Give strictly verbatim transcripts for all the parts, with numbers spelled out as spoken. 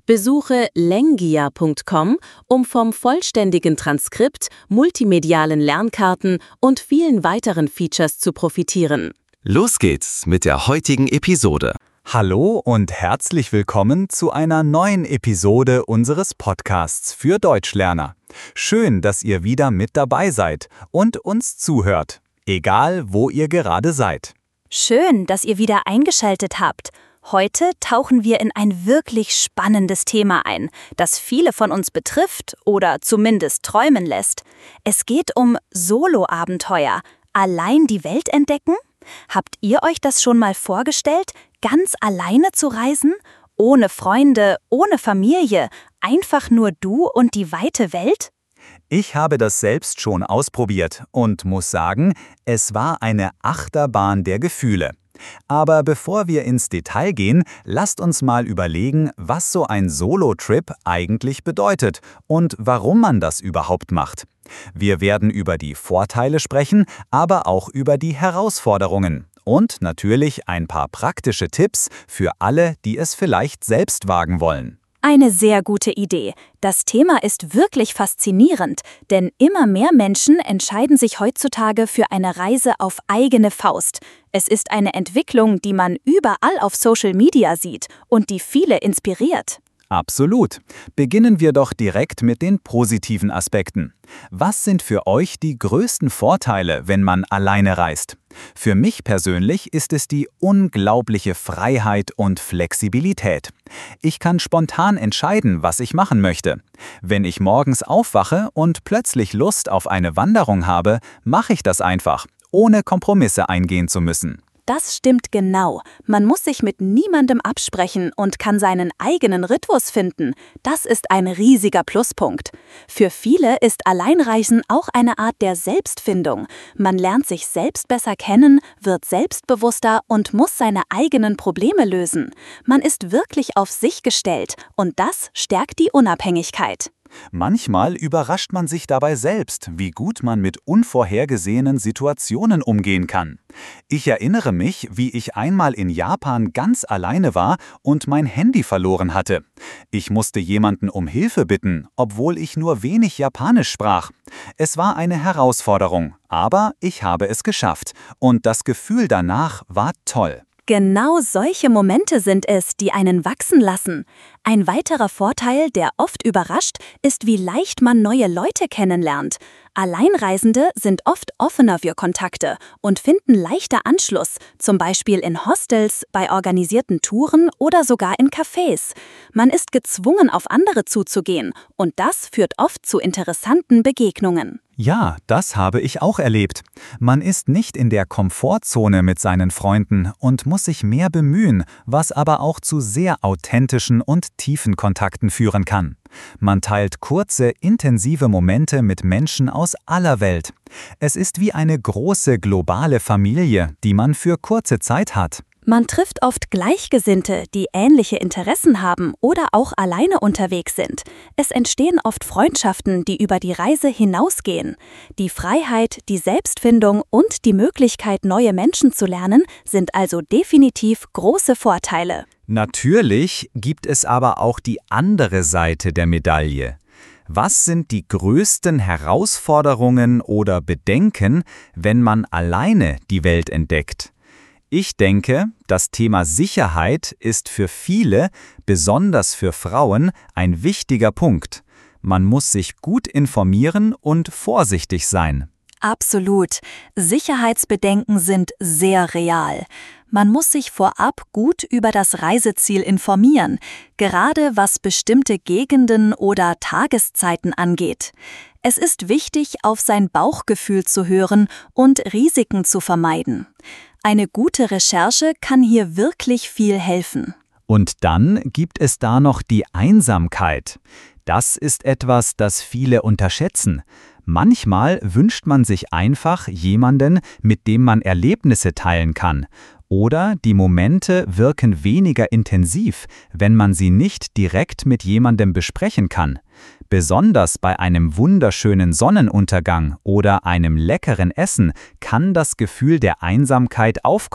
Besuche lengia punkt com, um vom vollständigen Transkript, multimedialen Lernkarten und vielen weiteren Features zu profitieren. Los geht's mit der heutigen Episode. Hallo und herzlich willkommen zu einer neuen Episode unseres Podcasts für Deutschlerner. Schön, dass ihr wieder mit dabei seid und uns zuhört, egal wo ihr gerade seid. Schön, dass ihr wieder eingeschaltet habt. Heute tauchen wir in ein wirklich spannendes Thema ein, das viele von uns betrifft oder zumindest träumen lässt. Es geht um Solo-Abenteuer. Allein die Welt entdecken? Habt ihr euch das schon mal vorgestellt, ganz alleine zu reisen? Ohne Freunde, ohne Familie, einfach nur du und die weite Welt? Ich habe das selbst schon ausprobiert und muss sagen, es war eine Achterbahn der Gefühle. Aber bevor wir ins Detail gehen, lasst uns mal überlegen, was so ein Solo-Trip eigentlich bedeutet und warum man das überhaupt macht. Wir werden über die Vorteile sprechen, aber auch über die Herausforderungen und natürlich ein paar praktische Tipps für alle, die es vielleicht selbst wagen wollen. Eine sehr gute Idee. Das Thema ist wirklich faszinierend, denn immer mehr Menschen entscheiden sich heutzutage für eine Reise auf eigene Faust. Es ist eine Entwicklung, die man überall auf Social Media sieht und die viele inspiriert. Absolut. Beginnen wir doch direkt mit den positiven Aspekten. Was sind für euch die größten Vorteile, wenn man alleine reist? Für mich persönlich ist es die unglaubliche Freiheit und Flexibilität. Ich kann spontan entscheiden, was ich machen möchte. Wenn ich morgens aufwache und plötzlich Lust auf eine Wanderung habe, mache ich das einfach, ohne Kompromisse eingehen zu müssen. Das stimmt genau. Man muss sich mit niemandem absprechen und kann seinen eigenen Rhythmus finden. Das ist ein riesiger Pluspunkt. Für viele ist Alleinreisen auch eine Art der Selbstfindung. Man lernt sich selbst besser kennen, wird selbstbewusster und muss seine eigenen Probleme lösen. Man ist wirklich auf sich gestellt und das stärkt die Unabhängigkeit. Manchmal überrascht man sich dabei selbst, wie gut man mit unvorhergesehenen Situationen umgehen kann. Ich erinnere mich, wie ich einmal in Japan ganz alleine war und mein Handy verloren hatte. Ich musste jemanden um Hilfe bitten, obwohl ich nur wenig Japanisch sprach. Es war eine Herausforderung, aber ich habe es geschafft und das Gefühl danach war toll. Genau solche Momente sind es, die einen wachsen lassen. Ein weiterer Vorteil, der oft überrascht, ist, wie leicht man neue Leute kennenlernt. Alleinreisende sind oft offener für Kontakte und finden leichter Anschluss, zum Beispiel in Hostels, bei organisierten Touren oder sogar in Cafés. Man ist gezwungen, auf andere zuzugehen und das führt oft zu interessanten Begegnungen. Ja, das habe ich auch erlebt. Man ist nicht in der Komfortzone mit seinen Freunden und muss sich mehr bemühen, was aber auch zu sehr authentischen und tiefen Kontakten führen kann. Man teilt kurze, intensive Momente mit Menschen aus aller Welt. Es ist wie eine große globale Familie, die man für kurze Zeit hat. Man trifft oft Gleichgesinnte, die ähnliche Interessen haben oder auch alleine unterwegs sind. Es entstehen oft Freundschaften, die über die Reise hinausgehen. Die Freiheit, die Selbstfindung und die Möglichkeit, neue Menschen zu lernen, sind also definitiv große Vorteile. Natürlich gibt es aber auch die andere Seite der Medaille. Was sind die größten Herausforderungen oder Bedenken, wenn man alleine die Welt entdeckt? Ich denke, das Thema Sicherheit ist für viele, besonders für Frauen, ein wichtiger Punkt. Man muss sich gut informieren und vorsichtig sein. Absolut. Sicherheitsbedenken sind sehr real. Man muss sich vorab gut über das Reiseziel informieren, gerade was bestimmte Gegenden oder Tageszeiten angeht. Es ist wichtig, auf sein Bauchgefühl zu hören und Risiken zu vermeiden. Eine gute Recherche kann hier wirklich viel helfen. Und dann gibt es da noch die Einsamkeit. Das ist etwas, das viele unterschätzen. Manchmal wünscht man sich einfach jemanden, mit dem man Erlebnisse teilen kann. Oder die Momente wirken weniger intensiv, wenn man sie nicht direkt mit jemandem besprechen kann. Besonders bei einem wunderschönen Sonnenuntergang oder einem leckeren Essen kann das Gefühl der Einsamkeit aufkommen.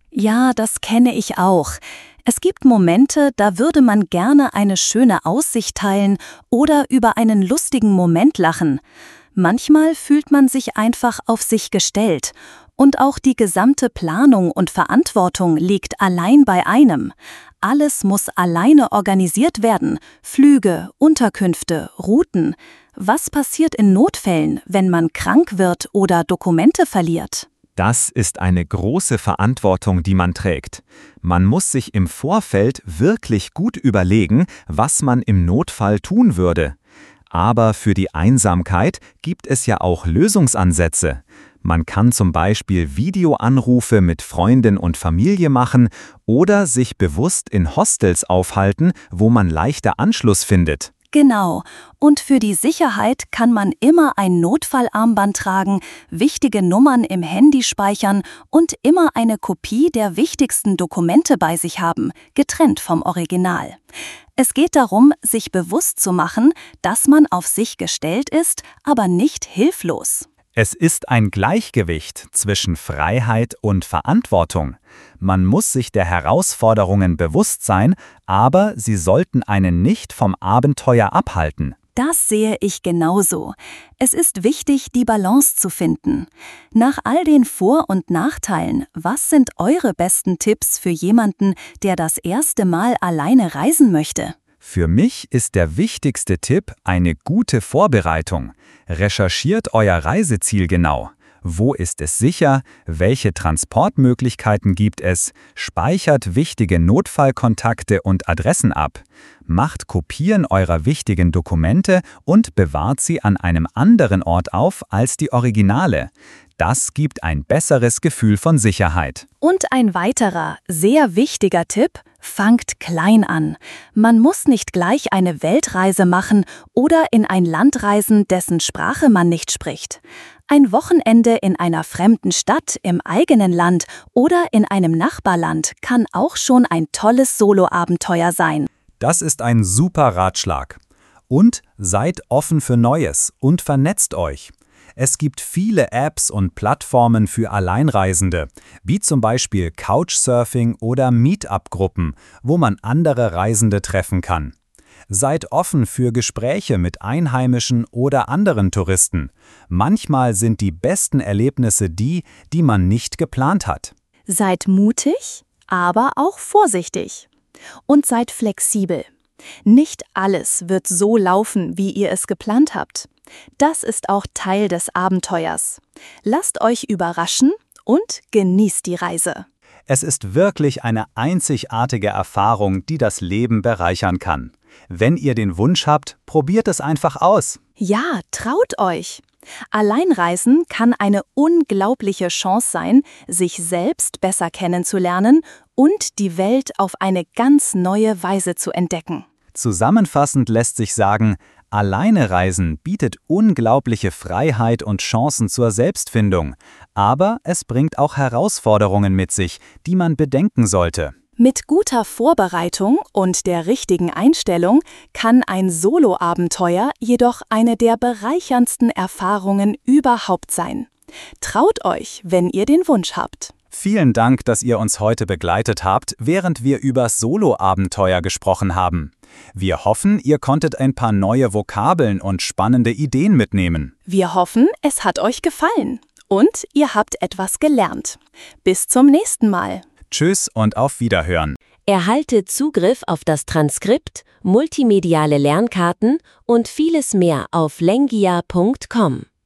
Ja, das kenne ich auch. Es gibt Momente, da würde man gerne eine schöne Aussicht teilen oder über einen lustigen Moment lachen. Manchmal fühlt man sich einfach auf sich gestellt. Und auch die gesamte Planung und Verantwortung liegt allein bei einem. Alles muss alleine organisiert werden. Flüge, Unterkünfte, Routen. Was passiert in Notfällen, wenn man krank wird oder Dokumente verliert? Das ist eine große Verantwortung, die man trägt. Man muss sich im Vorfeld wirklich gut überlegen, was man im Notfall tun würde. Aber für die Einsamkeit gibt es ja auch Lösungsansätze. Man kann zum Beispiel Videoanrufe mit Freunden und Familie machen oder sich bewusst in Hostels aufhalten, wo man leichter Anschluss findet. Genau. Und für die Sicherheit kann man immer ein Notfallarmband tragen, wichtige Nummern im Handy speichern und immer eine Kopie der wichtigsten Dokumente bei sich haben, getrennt vom Original. Es geht darum, sich bewusst zu machen, dass man auf sich gestellt ist, aber nicht hilflos. Es ist ein Gleichgewicht zwischen Freiheit und Verantwortung. Man muss sich der Herausforderungen bewusst sein, aber sie sollten einen nicht vom Abenteuer abhalten. Das sehe ich genauso. Es ist wichtig, die Balance zu finden. Nach all den Vor- und Nachteilen, was sind eure besten Tipps für jemanden, der das erste Mal alleine reisen möchte? Für mich ist der wichtigste Tipp eine gute Vorbereitung. Recherchiert euer Reiseziel genau. Wo ist es sicher? Welche Transportmöglichkeiten gibt es? Speichert wichtige Notfallkontakte und Adressen ab. Macht Kopien eurer wichtigen Dokumente und bewahrt sie an einem anderen Ort auf als die Originale. Das gibt ein besseres Gefühl von Sicherheit. Und ein weiterer, sehr wichtiger Tipp: Fangt klein an. Man muss nicht gleich eine Weltreise machen oder in ein Land reisen, dessen Sprache man nicht spricht. Ein Wochenende in einer fremden Stadt im eigenen Land oder in einem Nachbarland kann auch schon ein tolles Solo-Abenteuer sein. Das ist ein super Ratschlag. Und seid offen für Neues und vernetzt euch. Es gibt viele Apps und Plattformen für Alleinreisende, wie zum Beispiel Couchsurfing oder Meetup-Gruppen, wo man andere Reisende treffen kann. Seid offen für Gespräche mit Einheimischen oder anderen Touristen. Manchmal sind die besten Erlebnisse die, die man nicht geplant hat. Seid mutig, aber auch vorsichtig. Und seid flexibel. Nicht alles wird so laufen, wie ihr es geplant habt. Das ist auch Teil des Abenteuers. Lasst euch überraschen und genießt die Reise. Es ist wirklich eine einzigartige Erfahrung, die das Leben bereichern kann. Wenn ihr den Wunsch habt, probiert es einfach aus. Ja, traut euch. Alleinreisen kann eine unglaubliche Chance sein, sich selbst besser kennenzulernen und die Welt auf eine ganz neue Weise zu entdecken. Zusammenfassend lässt sich sagen, alleine reisen bietet unglaubliche Freiheit und Chancen zur Selbstfindung, aber es bringt auch Herausforderungen mit sich, die man bedenken sollte. Mit guter Vorbereitung und der richtigen Einstellung kann ein Solo-Abenteuer jedoch eine der bereicherndsten Erfahrungen überhaupt sein. Traut euch, wenn ihr den Wunsch habt. Vielen Dank, dass ihr uns heute begleitet habt, während wir über Solo-Abenteuer gesprochen haben. Wir hoffen, ihr konntet ein paar neue Vokabeln und spannende Ideen mitnehmen. Wir hoffen, es hat euch gefallen und ihr habt etwas gelernt. Bis zum nächsten Mal. Tschüss und auf Wiederhören. Erhalte Zugriff auf das Transkript, multimediale Lernkarten und vieles mehr auf lengia punkt com.